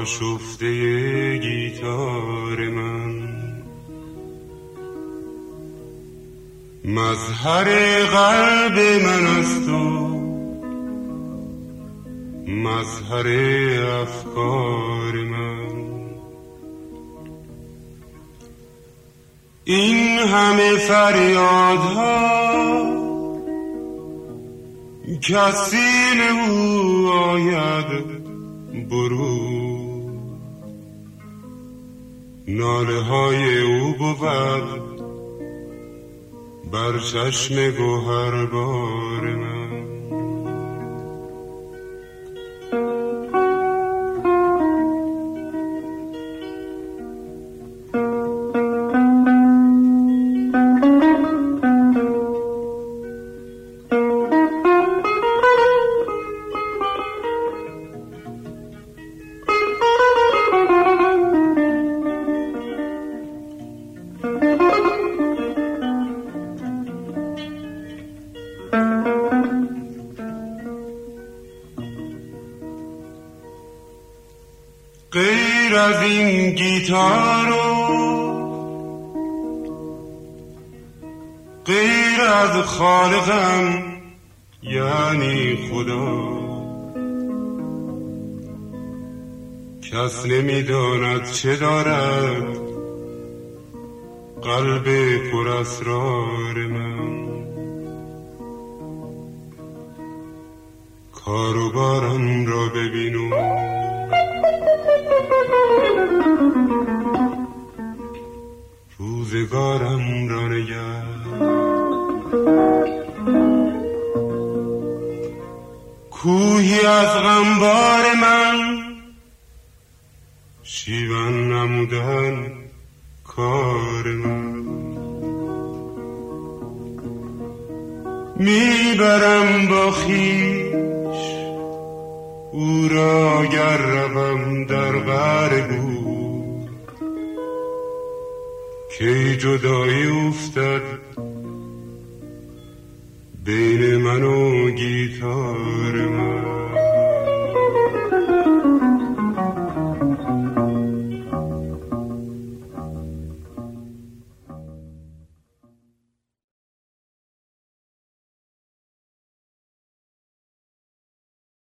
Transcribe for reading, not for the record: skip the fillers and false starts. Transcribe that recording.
آشفته گیتار من، مظهر قلب من است و مظهر افکار من. این همه فریادها کسی او آید برو، ناله های او بود بر چشم گوهربار من. غیر از این گیتار و غیر از خالقم یعنی خدا، کس نمیداند چه دارد قلب پر اسرار من. کار و بارم را ببینم، روزگارم را نگر، کوهی از غمبار من، شیون نمودن کار من. میبرم با خویش او را گر روم در غار گور، کی جدایی افتد بین من و گیتار من.